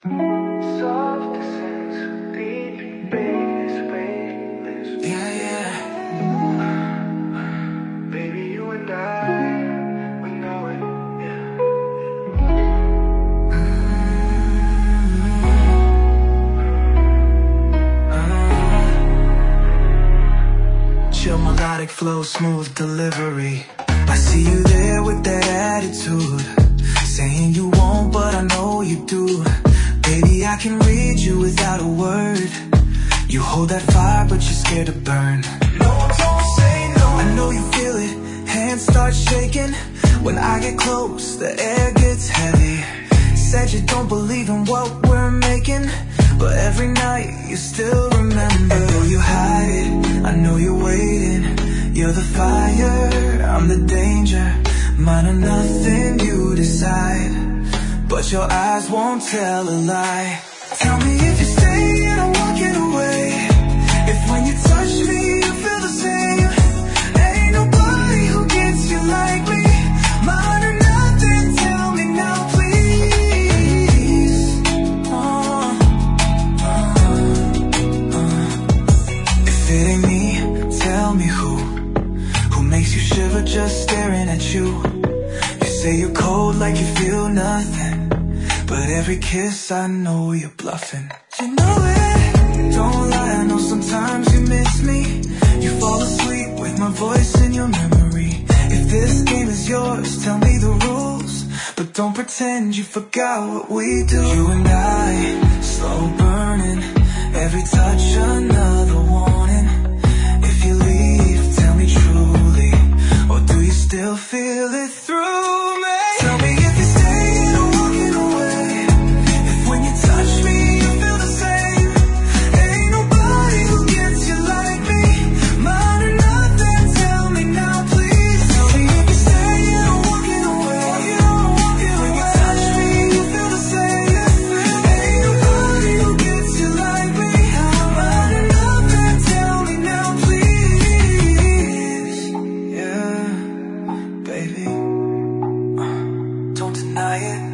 Soft sense, deep bass, weightless. Yeah, yeah. Baby, you and I, we know it, yeah. Chill melodic flow, smooth delivery. I see you there with that attitude, saying you won't, but I know you do. Baby, I can read you without a word. You hold that fire, but you're scared to burn. No, don't say no. I know you feel it, hands start shaking. When I get close, the air gets heavy. Said you don't believe in what we're making, but every night you still remember. And though you hide it, I know you're waiting. You're the fire, I'm the danger. Mine are nothing, you decide, but your eyes won't tell a lie. Tell me if you're staying or walking away. If when you touch me you feel the same. Ain't nobody who gets you like me. Mine or nothing, tell me now please. If it ain't me, tell me who makes you shiver just staring at you. You say you're cold like you feel nothing, but every kiss I know you're bluffing. You know it, don't lie, I know sometimes you miss me. You fall asleep with my voice in your memory. If this game is yours, tell me the rules, but don't pretend you forgot what we do. You and I, slow burning, every touch another warning. If you leave, tell me truly, or do you still feel it through me? Tell me if you're staying or walking away. If when you touch me you feel the same. Ain't nobody who gets you like me. Mine or nothing, tell me now please. Tell me if you're staying or walking away. When you touch me you feel the same. Ain't nobody who gets you like me. Mine or nothing, tell me now please. Yeah, baby, don't deny it.